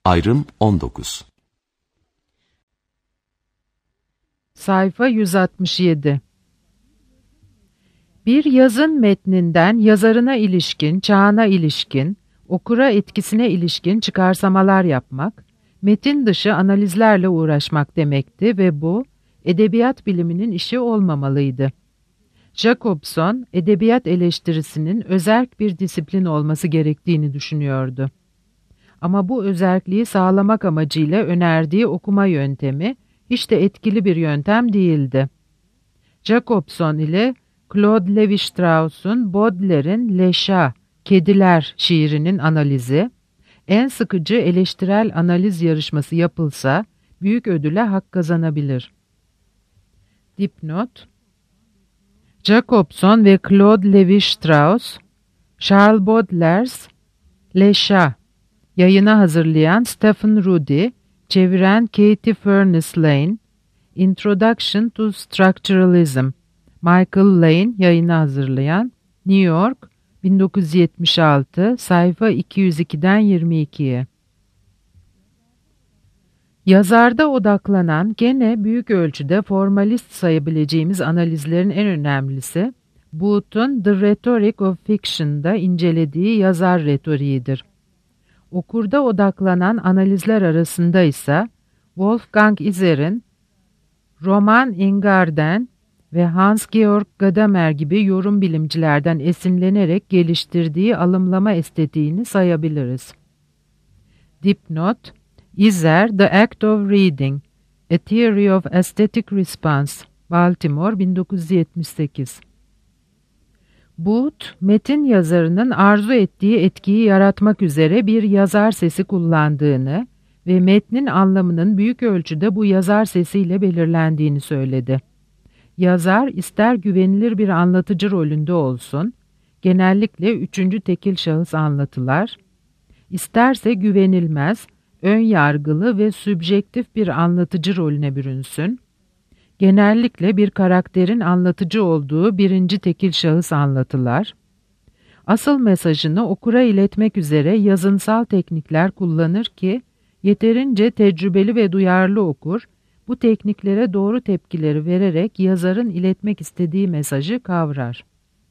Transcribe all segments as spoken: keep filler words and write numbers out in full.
Ayrım on dokuz. Sayfa yüz altmış yedi. Bir yazın metninden yazarına ilişkin, çağına ilişkin, okura etkisine ilişkin çıkarsamalar yapmak, metin dışı analizlerle uğraşmak demekti ve bu, edebiyat biliminin işi olmamalıydı. Jacobson, edebiyat eleştirisinin özerk bir disiplin olması gerektiğini düşünüyordu. Ama bu özerkliği sağlamak amacıyla önerdiği okuma yöntemi hiç de etkili bir yöntem değildi. Jacobson ile Claude Lévi-Strauss'un Baudelaire'in Les Chats, Kediler şiirinin analizi, en sıkıcı eleştirel analiz yarışması yapılsa büyük ödüle hak kazanabilir. Dipnot: Jacobson ve Claude Lévi-Strauss, Charles Baudelaire's Les Chats, yayına hazırlayan Stephen Rudy, çeviren Katie Furness Lane, Introduction to Structuralism, Michael Lane, yayına hazırlayan, New York, bin dokuz yüz yetmiş altı, sayfa iki yüz ikiden yirmi ikiye. Yazarda odaklanan, gene büyük ölçüde formalist sayabileceğimiz analizlerin en önemlisi, Booth'un The Rhetoric of Fiction'da incelediği yazar retoriğidir. Okurda odaklanan analizler arasında ise Wolfgang Iser'in Roman Ingarden ve Hans-Georg Gadamer gibi yorum bilimcilerden esinlenerek geliştirdiği alımlama estetiğini sayabiliriz. Dipnot: Iser, The Act of Reading, A Theory of Aesthetic Response, Baltimore, bin dokuz yüz yetmiş sekiz. Booth, metin yazarının arzu ettiği etkiyi yaratmak üzere bir yazar sesi kullandığını ve metnin anlamının büyük ölçüde bu yazar sesiyle belirlendiğini söyledi. Yazar ister güvenilir bir anlatıcı rolünde olsun, genellikle üçüncü tekil şahıs anlatılar, isterse güvenilmez, ön yargılı ve sübjektif bir anlatıcı rolüne bürünsün, genellikle bir karakterin anlatıcı olduğu birinci tekil şahıs anlatılar, asıl mesajını okura iletmek üzere yazınsal teknikler kullanır ki, yeterince tecrübeli ve duyarlı okur, bu tekniklere doğru tepkileri vererek yazarın iletmek istediği mesajı kavrar.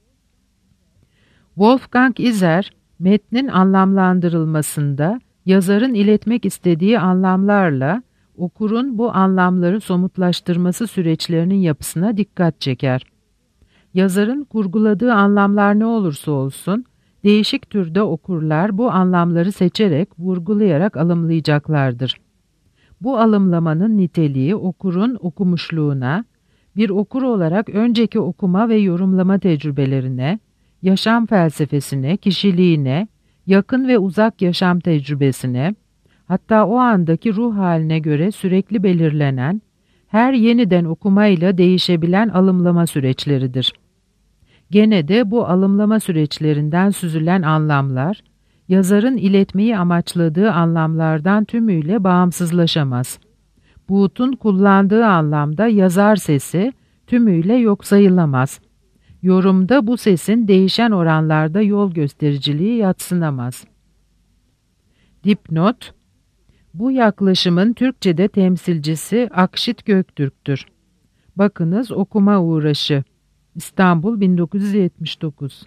Wolfgang Iser, metnin anlamlandırılmasında yazarın iletmek istediği anlamlarla okurun bu anlamları somutlaştırması süreçlerinin yapısına dikkat çeker. Yazarın kurguladığı anlamlar ne olursa olsun, değişik türde okurlar bu anlamları seçerek, vurgulayarak alımlayacaklardır. Bu alımlamanın niteliği okurun okumuşluğuna, bir okur olarak önceki okuma ve yorumlama tecrübelerine, yaşam felsefesine, kişiliğine, yakın ve uzak yaşam tecrübesine, hatta o andaki ruh haline göre sürekli belirlenen, her yeniden okumayla değişebilen alımlama süreçleridir. Gene de bu alımlama süreçlerinden süzülen anlamlar, yazarın iletmeyi amaçladığı anlamlardan tümüyle bağımsızlaşamaz. Booth'un kullandığı anlamda yazar sesi tümüyle yok sayılamaz. Yorumda bu sesin değişen oranlarda yol göstericiliği yadsınamaz. Dipnot: Bu yaklaşımın Türkçe'de temsilcisi Akşit Göktürk'tür. Bakınız Okuma Uğraşı, İstanbul, bin dokuz yüz yetmiş dokuz.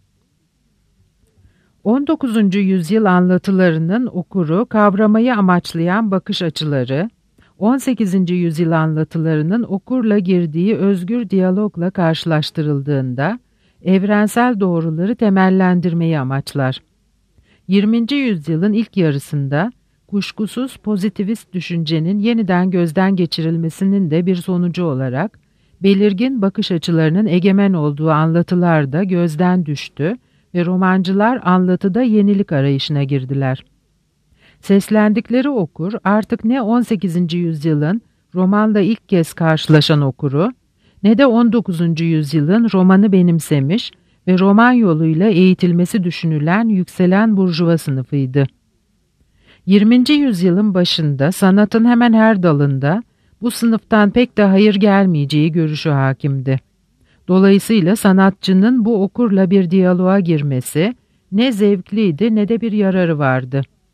on dokuzuncu yüzyıl anlatılarının okuru kavramayı amaçlayan bakış açıları, on sekizinci yüzyıl anlatılarının okurla girdiği özgür diyalogla karşılaştırıldığında evrensel doğruları temellendirmeyi amaçlar. yirminci yüzyılın ilk yarısında kuşkusuz pozitivist düşüncenin yeniden gözden geçirilmesinin de bir sonucu olarak belirgin bakış açılarının egemen olduğu anlatılar da gözden düştü ve romancılar anlatıda yenilik arayışına girdiler. Seslendikleri okur artık ne on sekizinci yüzyılın romanla ilk kez karşılaşan okuru, ne de on dokuzuncu yüzyılın romanı benimsemiş ve roman yoluyla eğitilmesi düşünülen yükselen burjuva sınıfıydı. yirminci yüzyılın başında sanatın hemen her dalında bu sınıftan pek de hayır gelmeyeceği görüşü hakimdi. Dolayısıyla sanatçının bu okurla bir diyaloğa girmesi ne zevkliydi ne de bir yararı vardı.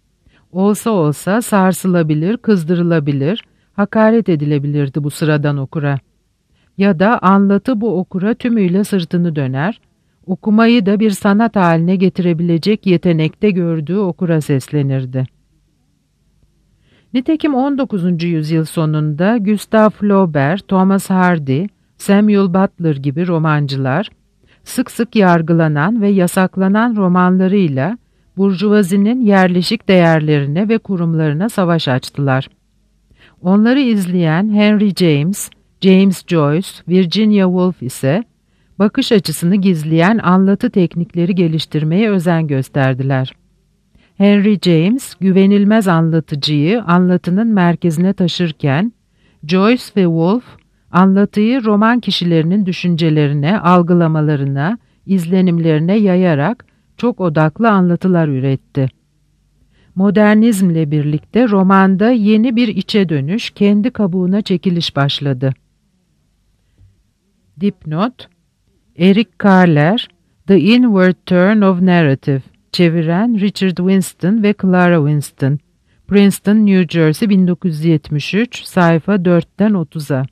Olsa olsa sarsılabilir, kızdırılabilir, hakaret edilebilirdi bu sıradan okura. Ya da anlatı bu okura tümüyle sırtını döner, okumayı da bir sanat haline getirebilecek yetenekte gördüğü okura seslenirdi. Nitekim on dokuzuncu yüzyıl sonunda Gustave Flaubert, Thomas Hardy, Samuel Butler gibi romancılar, sık sık yargılanan ve yasaklanan romanlarıyla burjuvazinin yerleşik değerlerine ve kurumlarına savaş açtılar. Onları izleyen Henry James, James Joyce, Virginia Woolf ise bakış açısını gizleyen anlatı teknikleri geliştirmeye özen gösterdiler. Henry James, güvenilmez anlatıcıyı anlatının merkezine taşırken, Joyce ve Woolf, anlatıyı roman kişilerinin düşüncelerine, algılamalarına, izlenimlerine yayarak çok odaklı anlatılar üretti. Modernizmle birlikte romanda yeni bir içe dönüş, kendi kabuğuna çekiliş başladı. Dipnot: Eric Carler, The Inward Turn of Narrative, çeviren Richard Winston ve Clara Winston, Princeton, New Jersey, bin dokuz yüz yetmiş üç, sayfa dörtten otuza.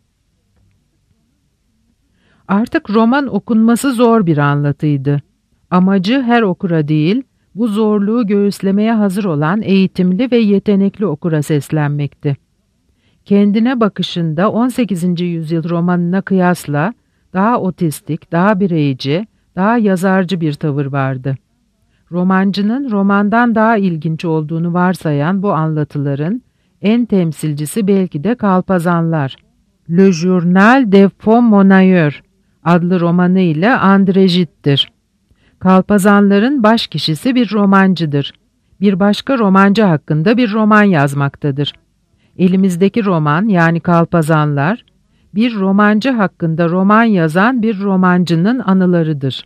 Artık roman okunması zor bir anlatıydı. Amacı her okura değil, bu zorluğu göğüslemeye hazır olan eğitimli ve yetenekli okura seslenmekti. Kendine bakışında on sekizinci yüzyıl romanına kıyasla daha otistik, daha bireyci, daha yazarcı bir tavır vardı. Romancının romandan daha ilginç olduğunu varsayan bu anlatıların en temsilcisi belki de Kalpazanlar. Le Journal des Femmes Monnaieures adlı romanıyla André Gide'dir. Kalpazanların baş kişisi bir romancıdır. Bir başka romancı hakkında bir roman yazmaktadır. Elimizdeki roman, yani Kalpazanlar, bir romancı hakkında roman yazan bir romancının anılarıdır.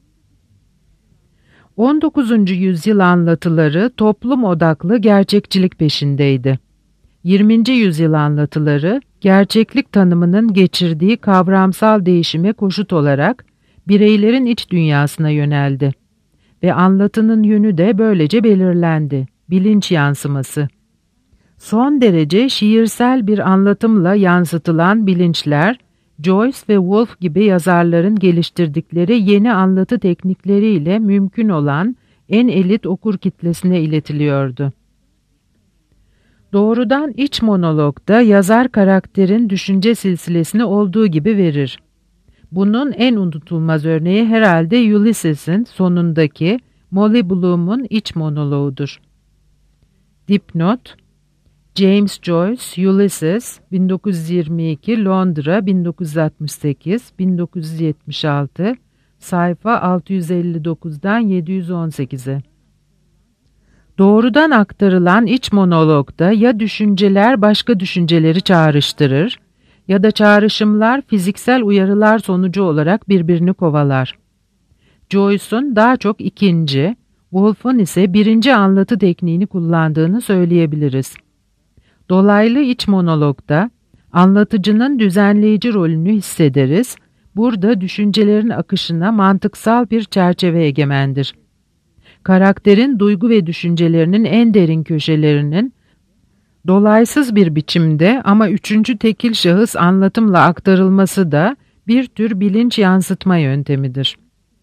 on dokuzuncu yüzyıl anlatıları toplum odaklı gerçekçilik peşindeydi. yirminci yüzyıl anlatıları, gerçeklik tanımının geçirdiği kavramsal değişime koşut olarak bireylerin iç dünyasına yöneldi. Ve anlatının yönü de böylece belirlendi, bilinç yansıması. Son derece şiirsel bir anlatımla yansıtılan bilinçler, Joyce ve Woolf gibi yazarların geliştirdikleri yeni anlatı teknikleriyle mümkün olan en elit okur kitlesine iletiliyordu. Doğrudan iç monologda yazar karakterin düşünce silsilesini olduğu gibi verir. Bunun en unutulmaz örneği herhalde Ulysses'in sonundaki Molly Bloom'un iç monoloğudur. Dipnot: James Joyce, Ulysses, bin dokuz yüz yirmi iki, Londra, bin dokuz yüz altmış sekiz, bin dokuz yüz yetmiş altı, sayfa altı yüz elli dokuzdan yedi yüz on sekize. Doğrudan aktarılan iç monologda ya düşünceler başka düşünceleri çağrıştırır ya da çağrışımlar fiziksel uyarılar sonucu olarak birbirini kovalar. Joyce'un daha çok ikinci, Woolf'un ise birinci anlatı tekniğini kullandığını söyleyebiliriz. Dolaylı iç monologda anlatıcının düzenleyici rolünü hissederiz. Burada düşüncelerin akışına mantıksal bir çerçeve egemendir. Karakterin duygu ve düşüncelerinin en derin köşelerinin dolaysız bir biçimde ama üçüncü tekil şahıs anlatımla aktarılması da bir tür bilinç yansıtma yöntemidir.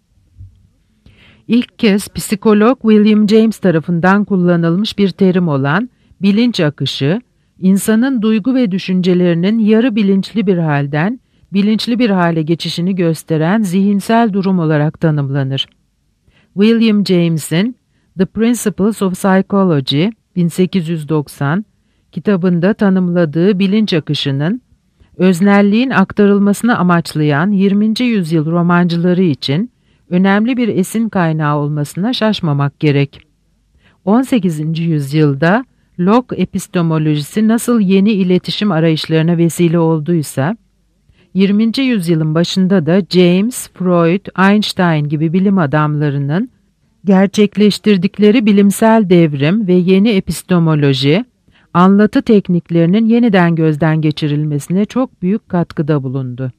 İlk kez psikolog William James tarafından kullanılmış bir terim olan bilinç akışı, insanın duygu ve düşüncelerinin yarı bilinçli bir halden bilinçli bir hale geçişini gösteren zihinsel durum olarak tanımlanır. William James'in The Principles of Psychology bin sekiz yüz doksan kitabında tanımladığı bilinç akışının, öznelliğin aktarılmasını amaçlayan yirminci yüzyıl romancıları için önemli bir esin kaynağı olmasına şaşmamak gerek. on sekizinci yüzyılda Locke epistemolojisi nasıl yeni iletişim arayışlarına vesile olduysa, yirminci yüzyılın başında da James, Freud, Einstein gibi bilim adamlarının gerçekleştirdikleri bilimsel devrim ve yeni epistemoloji, anlatı tekniklerinin yeniden gözden geçirilmesine çok büyük katkıda bulundu.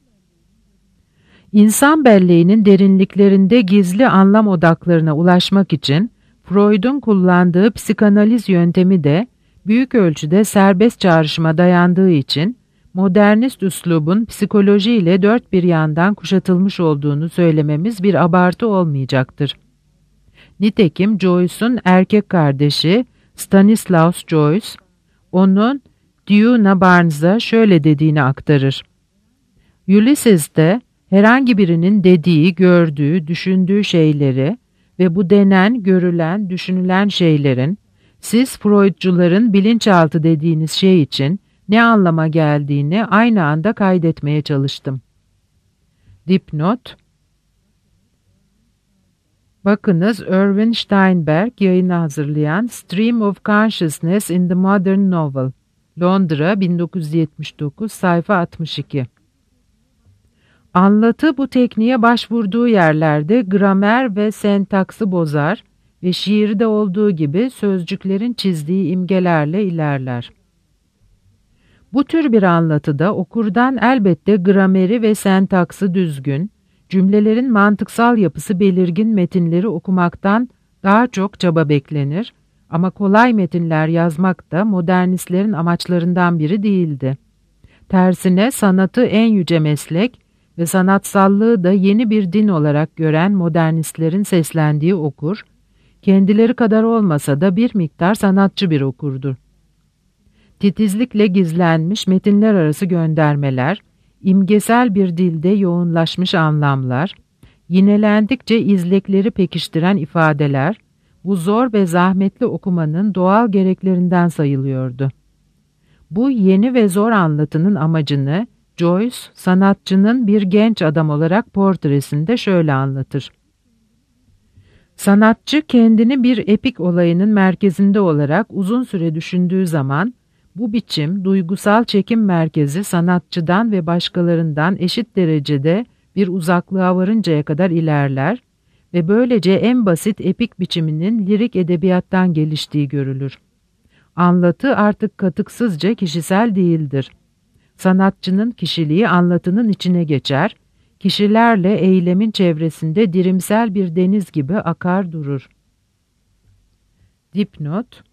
İnsan belleğinin derinliklerinde gizli anlam odaklarına ulaşmak için Freud'un kullandığı psikanaliz yöntemi de büyük ölçüde serbest çağrışıma dayandığı için modernist üslubun psikoloji ile dört bir yandan kuşatılmış olduğunu söylememiz bir abartı olmayacaktır. Nitekim Joyce'un erkek kardeşi Stanislaus Joyce, onun Diana Barnes'a şöyle dediğini aktarır. Ulysses'te herhangi birinin dediği, gördüğü, düşündüğü şeyleri ve bu denen, görülen, düşünülen şeylerin, siz Freudcuların bilinçaltı dediğiniz şey için ne anlama geldiğini aynı anda kaydetmeye çalıştım. Dipnot: bakınız, Irving Steinberg yayını hazırlayan Stream of Consciousness in the Modern Novel, Londra bin dokuz yüz yetmiş dokuz, sayfa altmış iki. Anlatı bu tekniğe başvurduğu yerlerde gramer ve sentaksı bozar ve şiirde olduğu gibi sözcüklerin çizdiği imgelerle ilerler. Bu tür bir anlatıda okurdan elbette grameri ve sentaksı düzgün, cümlelerin mantıksal yapısı belirgin metinleri okumaktan daha çok çaba beklenir ama kolay metinler yazmak da modernistlerin amaçlarından biri değildi. Tersine sanatı en yüce meslek ve sanatsallığı da yeni bir din olarak gören modernistlerin seslendiği okur, kendileri kadar olmasa da bir miktar sanatçı bir okurdur. Titizlikle gizlenmiş metinler arası göndermeler, imgesel bir dilde yoğunlaşmış anlamlar, yinelendikçe izlekleri pekiştiren ifadeler, bu zor ve zahmetli okumanın doğal gereklerinden sayılıyordu. Bu yeni ve zor anlatının amacını Joyce, sanatçının bir genç adam olarak portresinde şöyle anlatır. Sanatçı kendini bir epik olayının merkezinde olarak uzun süre düşündüğü zaman, bu biçim duygusal çekim merkezi sanatçıdan ve başkalarından eşit derecede bir uzaklığa varıncaya kadar ilerler ve böylece en basit epik biçiminin lirik edebiyattan geliştiği görülür. Anlatı artık katıksızca kişisel değildir. Sanatçının kişiliği anlatının içine geçer, kişilerle eylemin çevresinde dirimsel bir deniz gibi akar durur. Dipnot: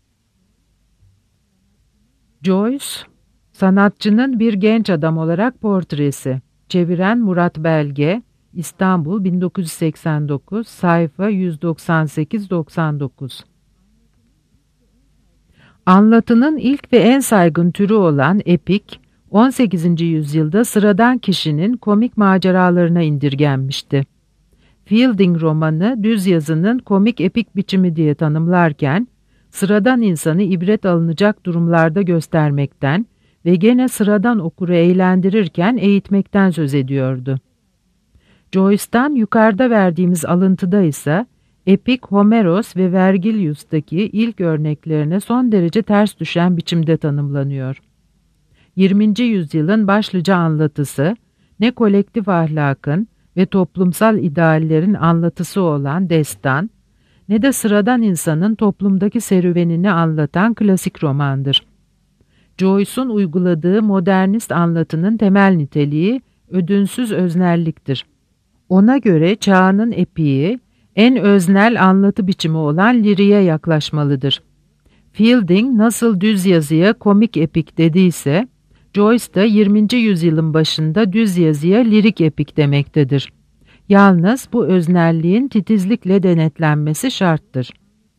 Joyce, sanatçının bir genç adam olarak portresi. Çeviren Murat Belge, İstanbul bin dokuz yüz seksen dokuz, sayfa yüz doksan sekiz doksan dokuz. Anlatının ilk ve en saygın türü olan epik, on sekizinci yüzyılda sıradan kişinin komik maceralarına indirgenmişti. Fielding romanı düz yazının komik epik biçimi diye tanımlarken, sıradan insanı ibret alınacak durumlarda göstermekten ve gene sıradan okuru eğlendirirken eğitmekten söz ediyordu. Joyce'dan yukarıda verdiğimiz alıntıda ise epik Homeros ve Vergilius'taki ilk örneklerine son derece ters düşen biçimde tanımlanıyor. yirminci yüzyılın başlıca anlatısı, ne kolektif ahlakın ve toplumsal ideallerin anlatısı olan destan, ne de sıradan insanın toplumdaki serüvenini anlatan klasik romandır. Joyce'un uyguladığı modernist anlatının temel niteliği ödünsüz öznelliktir. Ona göre çağının epiği, en öznel anlatı biçimi olan liriğe yaklaşmalıdır. Fielding nasıl düz yazıya komik epik dediyse, Joyce da yirminci yüzyılın başında düz yazıya lirik epik demektedir. Yalnız bu öznelliğin titizlikle denetlenmesi şarttır.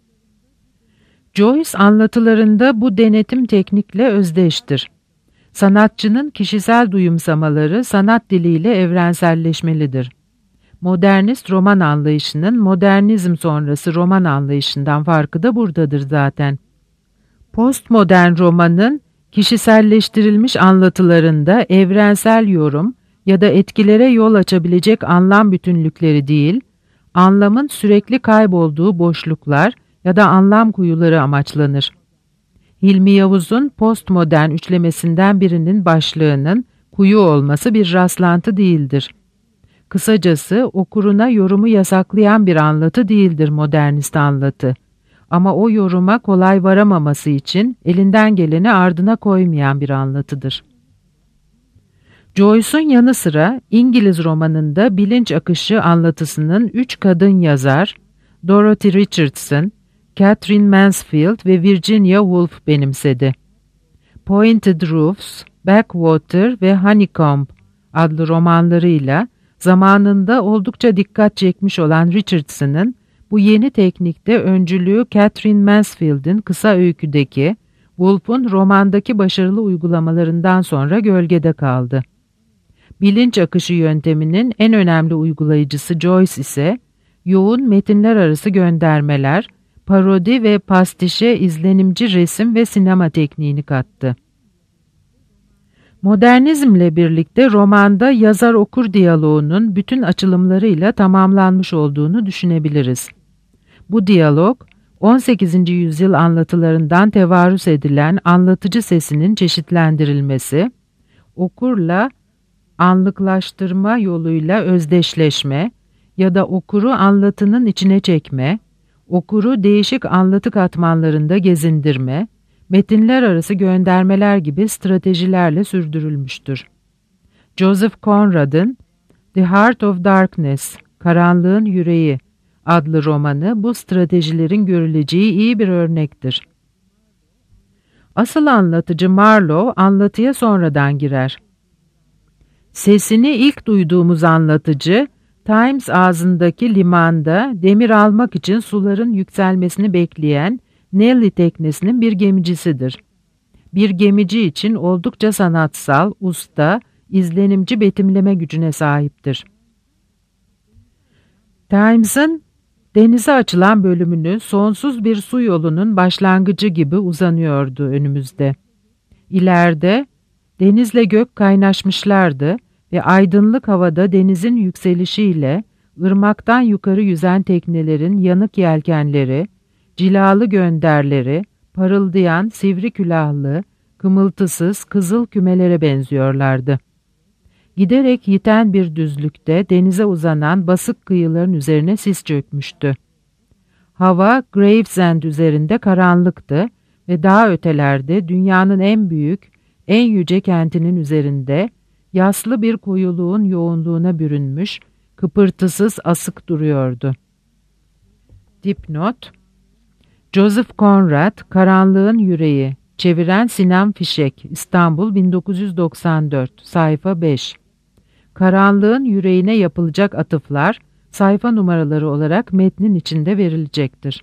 Joyce anlatılarında bu denetim teknikle özdeştir. Sanatçının kişisel duyumsamaları sanat diliyle evrenselleşmelidir. Modernist roman anlayışının modernizm sonrası roman anlayışından farkı da buradadır zaten. Postmodern romanın kişiselleştirilmiş anlatılarında evrensel yorum ya da etkilere yol açabilecek anlam bütünlükleri değil, anlamın sürekli kaybolduğu boşluklar ya da anlam kuyuları amaçlanır. Hilmi Yavuz'un postmodern üçlemesinden birinin başlığının kuyu olması bir rastlantı değildir. Kısacası okuruna yorumu yasaklayan bir anlatı değildir modernist anlatı. Ama o yoruma kolay varamaması için elinden geleni ardına koymayan bir anlatıdır. Joyce'un yanı sıra İngiliz romanında bilinç akışı anlatısının üç kadın yazar, Dorothy Richardson, Catherine Mansfield ve Virginia Woolf benimsedi. Pointed Roofs, Backwater ve Honeycomb adlı romanlarıyla zamanında oldukça dikkat çekmiş olan Richardson'ın bu yeni teknikte öncülüğü Catherine Mansfield'in kısa öyküdeki, Woolf'un romandaki başarılı uygulamalarından sonra gölgede kaldı. Bilinç akışı yönteminin en önemli uygulayıcısı Joyce ise yoğun metinler arası göndermeler, parodi ve pastişe izlenimci resim ve sinema tekniğini kattı. Modernizmle birlikte romanda yazar-okur diyaloğunun bütün açılımlarıyla tamamlanmış olduğunu düşünebiliriz. Bu diyalog, on sekizinci yüzyıl anlatılarından tevarüs edilen anlatıcı sesinin çeşitlendirilmesi, okurla anlıklaştırma yoluyla özdeşleşme ya da okuru anlatının içine çekme, okuru değişik anlatı katmanlarında gezindirme, metinler arası göndermeler gibi stratejilerle sürdürülmüştür. Joseph Conrad'ın The Heart of Darkness, Karanlığın Yüreği adlı romanı bu stratejilerin görüleceği iyi bir örnektir. Asıl anlatıcı Marlowe anlatıya sonradan girer. Sesini ilk duyduğumuz anlatıcı, Thames ağzındaki limanda demir almak için suların yükselmesini bekleyen Nelly teknesinin bir gemicisidir. Bir gemici için oldukça sanatsal, usta, izlenimci betimleme gücüne sahiptir. Thames'ın denize açılan bölümünü sonsuz bir su yolunun başlangıcı gibi uzanıyordu önümüzde. İleride denizle gök kaynaşmışlardı ve aydınlık havada denizin yükselişiyle ırmaktan yukarı yüzen teknelerin yanık yelkenleri, cilalı gönderleri, parıldayan sivri külahlı, kımıltısız kızıl kümelere benziyorlardı. Giderek yiten bir düzlükte denize uzanan basık kıyıların üzerine sis çökmüştü. Hava Gravesend üzerinde karanlıktı ve daha ötelerde dünyanın en büyük, en yüce kentinin üzerinde yaslı bir koyuluğun yoğunluğuna bürünmüş, kıpırtısız asık duruyordu. Dipnot: Joseph Conrad, Karanlığın Yüreği, çeviren Sinan Fişek, İstanbul bin dokuz yüz doksan dört, sayfa beş. Karanlığın Yüreğine yapılacak atıflar, sayfa numaraları olarak metnin içinde verilecektir.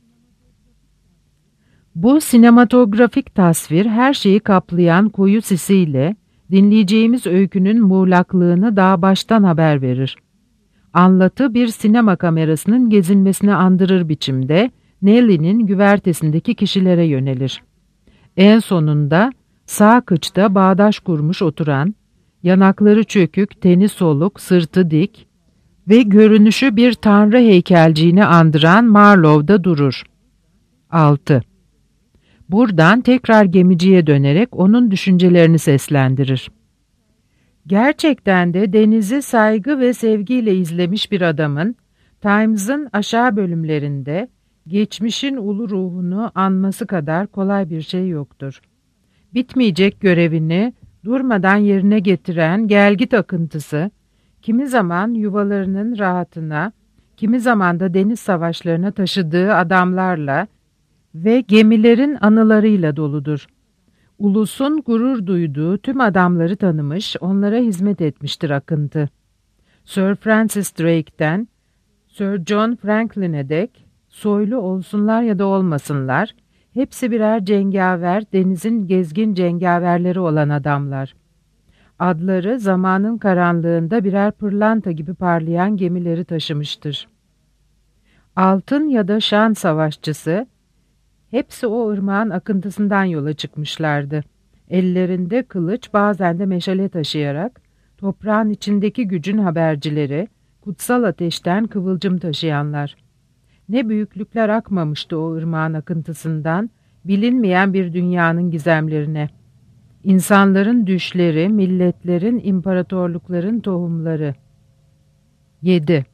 Bu sinematografik tasvir her şeyi kaplayan koyu sisiyle, dinleyeceğimiz öykünün muğlaklığını daha baştan haber verir. Anlatı bir sinema kamerasının gezinmesini andırır biçimde, Nelly'nin güvertesindeki kişilere yönelir. En sonunda sağ kıçta bağdaş kurmuş oturan, yanakları çökük, teni soluk, sırtı dik ve görünüşü bir tanrı heykelciğini andıran Marlowe'da durur. altı. Buradan tekrar gemiciye dönerek onun düşüncelerini seslendirir. Gerçekten de denizi saygı ve sevgiyle izlemiş bir adamın, Times'ın aşağı bölümlerinde geçmişin ulu ruhunu anması kadar kolay bir şey yoktur. Bitmeyecek görevini durmadan yerine getiren gelgit akıntısı, kimi zaman yuvalarının rahatına, kimi zaman da deniz savaşlarına taşıdığı adamlarla ve gemilerin anılarıyla doludur. Ulusun gurur duyduğu tüm adamları tanımış, onlara hizmet etmiştir akıntı. Sir Francis Drake'den Sir John Franklin'e dek, soylu olsunlar ya da olmasınlar, hepsi birer cengaver, denizin gezgin cengaverleri olan adamlar. Adları zamanın karanlığında birer pırlanta gibi parlayan gemileri taşımıştır. Altın ya da şan savaşçısı, hepsi o ırmağın akıntısından yola çıkmışlardı. Ellerinde kılıç, bazen de meşale taşıyarak, toprağın içindeki gücün habercileri, kutsal ateşten kıvılcım taşıyanlar. Ne büyüklükler akmamıştı o ırmağın akıntısından, bilinmeyen bir dünyanın gizemlerine. İnsanların düşleri, milletlerin, imparatorlukların tohumları. yedi.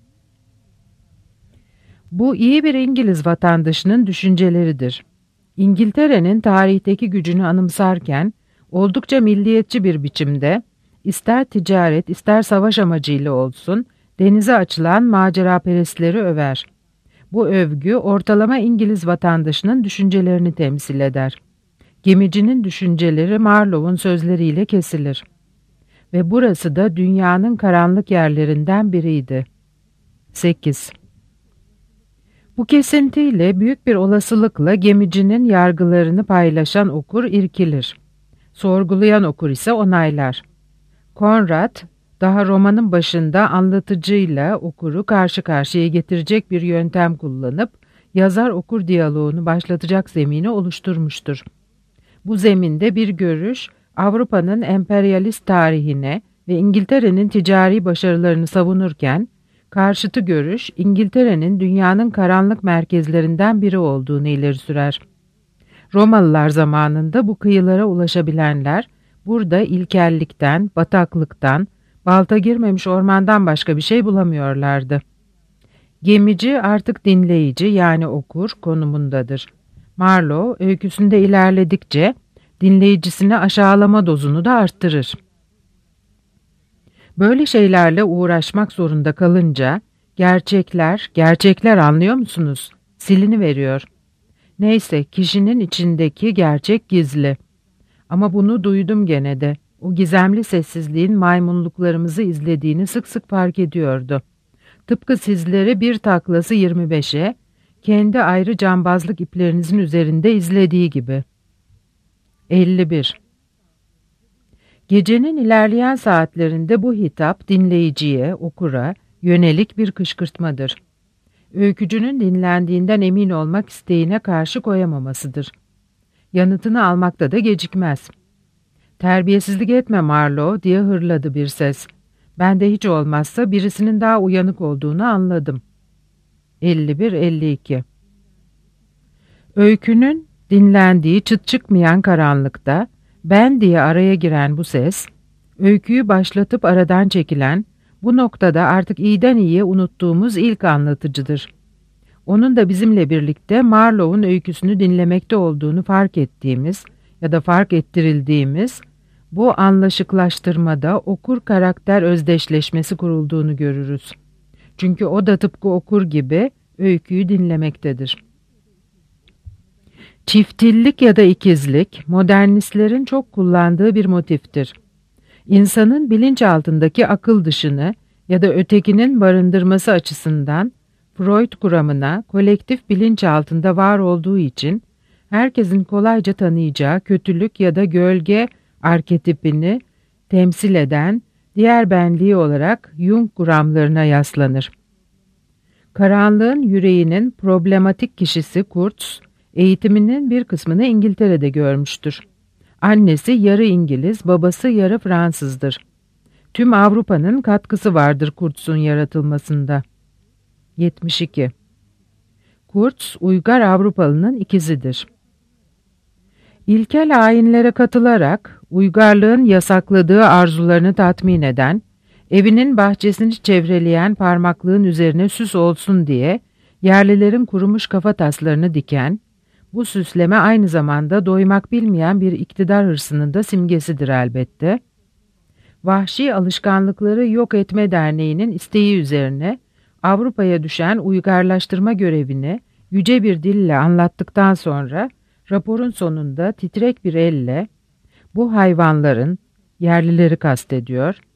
Bu iyi bir İngiliz vatandaşının düşünceleridir. İngiltere'nin tarihteki gücünü anımsarken, oldukça milliyetçi bir biçimde, ister ticaret, ister savaş amacıyla olsun, denize açılan maceraperestleri över. Bu övgü ortalama İngiliz vatandaşının düşüncelerini temsil eder. Gemicinin düşünceleri Marlowe'un sözleriyle kesilir. Ve burası da dünyanın karanlık yerlerinden biriydi. sekiz. Bu kesintiyle büyük bir olasılıkla gemicinin yargılarını paylaşan okur irkilir. Sorgulayan okur ise onaylar. Conrad, daha romanın başında anlatıcıyla okuru karşı karşıya getirecek bir yöntem kullanıp yazar-okur diyaloğunu başlatacak zemini oluşturmuştur. Bu zeminde bir görüş, Avrupa'nın emperyalist tarihine ve İngiltere'nin ticari başarılarını savunurken, karşıtı görüş, İngiltere'nin dünyanın karanlık merkezlerinden biri olduğunu ileri sürer. Romalılar zamanında bu kıyılara ulaşabilenler, burada ilkellikten, bataklıktan, balta girmemiş ormandan başka bir şey bulamıyorlardı. Gemici artık dinleyici yani okur konumundadır. Marlowe öyküsünde ilerledikçe dinleyicisine aşağılama dozunu da arttırır. Böyle şeylerle uğraşmak zorunda kalınca gerçekler, gerçekler anlıyor musunuz? Silini veriyor. Neyse kişinin içindeki gerçek gizli. Ama bunu duydum gene de. O gizemli sessizliğin maymunluklarımızı izlediğini sık sık fark ediyordu. Tıpkı sizleri bir taklası yirmi beşe, kendi ayrı cambazlık iplerinizin üzerinde izlediği gibi. elli bir. Gecenin ilerleyen saatlerinde bu hitap dinleyiciye, okura yönelik bir kışkırtmadır. Öykücünün dinlendiğinden emin olmak isteğine karşı koyamamasıdır. Yanıtını almakta da gecikmez. "Terbiyesizlik etme Marlowe," diye hırladı bir ses. Ben de hiç olmazsa birisinin daha uyanık olduğunu anladım. elli bir elli iki. Öykünün dinlendiği çıt çıkmayan karanlıkta ben diye araya giren bu ses, öyküyü başlatıp aradan çekilen, bu noktada artık iyiden iyiye unuttuğumuz ilk anlatıcıdır. Onun da bizimle birlikte Marlowe'un öyküsünü dinlemekte olduğunu fark ettiğimiz ya da fark ettirildiğimiz bu anlaşıklaştırmada okur karakter özdeşleşmesi kurulduğunu görürüz. Çünkü o da tıpkı okur gibi öyküyü dinlemektedir. Çiftillik ya da ikizlik, modernistlerin çok kullandığı bir motiftir. İnsanın bilinçaltındaki akıl dışını ya da ötekinin barındırması açısından Freud kuramına kolektif bilinçaltında var olduğu için herkesin kolayca tanıyacağı kötülük ya da gölge arketipini temsil eden diğer benliği olarak Jung kuramlarına yaslanır. Karanlığın yüreğinin problematik kişisi Kurtz, eğitiminin bir kısmını İngiltere'de görmüştür. Annesi yarı İngiliz, babası yarı Fransızdır. Tüm Avrupa'nın katkısı vardır Kurtz'un yaratılmasında. yetmiş iki. Kurtz, uygar Avrupalı'nın ikizidir. İlkel ayinlere katılarak, uygarlığın yasakladığı arzularını tatmin eden, evinin bahçesini çevreleyen parmaklığın üzerine süs olsun diye yerlilerin kurumuş kafataslarını diken, bu süsleme aynı zamanda doymak bilmeyen bir iktidar hırsının da simgesidir elbette. Vahşi Alışkanlıkları Yok Etme Derneği'nin isteği üzerine Avrupa'ya düşen uygarlaştırma görevini yüce bir dille anlattıktan sonra raporun sonunda titrek bir elle bu hayvanların, yerlileri kastediyor,